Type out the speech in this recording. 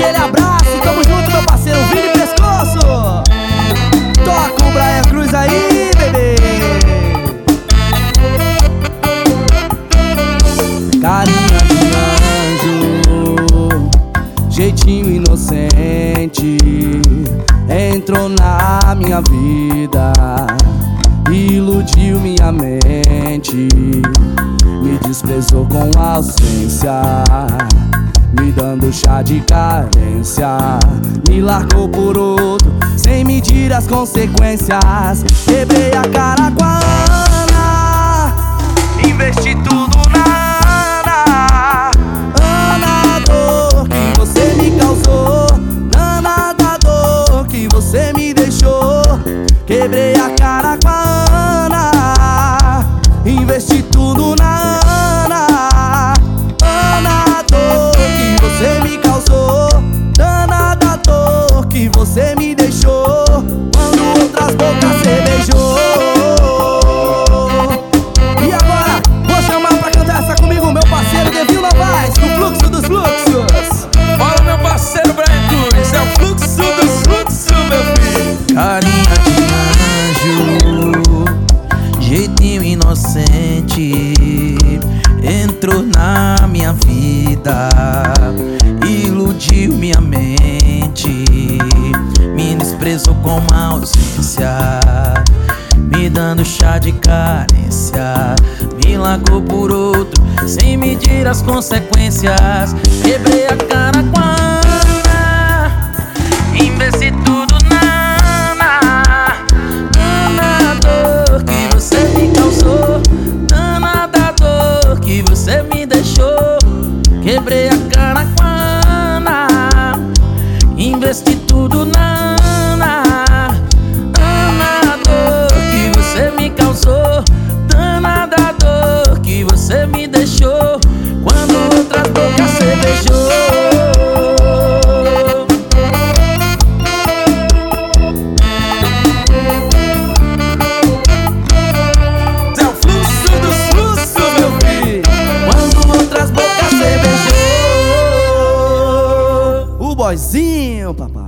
aquele abraço, tamo junto, meu parceiro Vini Pescoço. Toca o Brian Cruz aí, bebê. Carinha de anjo, jeitinho inocente, entrou na minha vida, iludiu minha mente, me desprezou com ausência, me dando chá de carência, me largou por outro, sem medir as consequências. Quebrei a cara com a Ana, investi tudo na Ana. Ana, a dor que você me causou, Ana, da dor que você me deixou. Quebrei a cara com a Ana, investi tudo na Ana. Ana, a dor que você me causou, Ana, da dor que você me deixou, quando outras bocas cê beijou. E agora, vou chamar pra cantar essa comigo meu parceiro Devil Novaes, no Fluxo dos Fluxos. Fala, meu parceiro Brian Cruz, é o fluxo dos fluxos, meu filho. Carinha de anjo, jeitinho inocente, entrou na minha vida, iludiu minha mente, me desprezou com uma ausência, me dando chá de carência, me largou por outro, sem medir as consequências. Quebrei a cara com a Ana, investi tudo na Ana. Ana, a dor que você me causou, Ana, da dor que você me deixou. Quebrei a cara com a Ana, investi tudo na Ana. Ana, a dor que você me causou, Ana, da dor que você me deixou, quando outras bocas cê beijou. É o fluxo dos fluxos, meu filho. Quando outras bocas cê beijou. O boyzinho, papai.